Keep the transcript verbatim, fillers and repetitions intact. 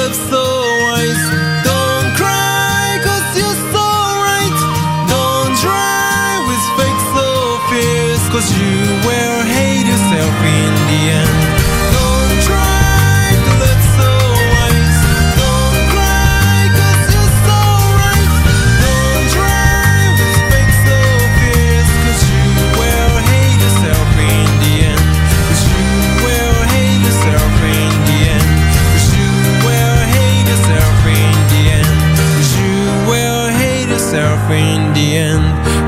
love so wise. Don't cry, cause you're so right. Don't try with fake so fierce, cause you will hate yourself in the end. Don't try to love so wise. Don't cry, cause you're so right. Don't try with fake so fierce, cause you will hate yourself in the end. Cause you will hate yourself in the end. Cause you will hate yourself in the end. Cause you will hate yourself in the end.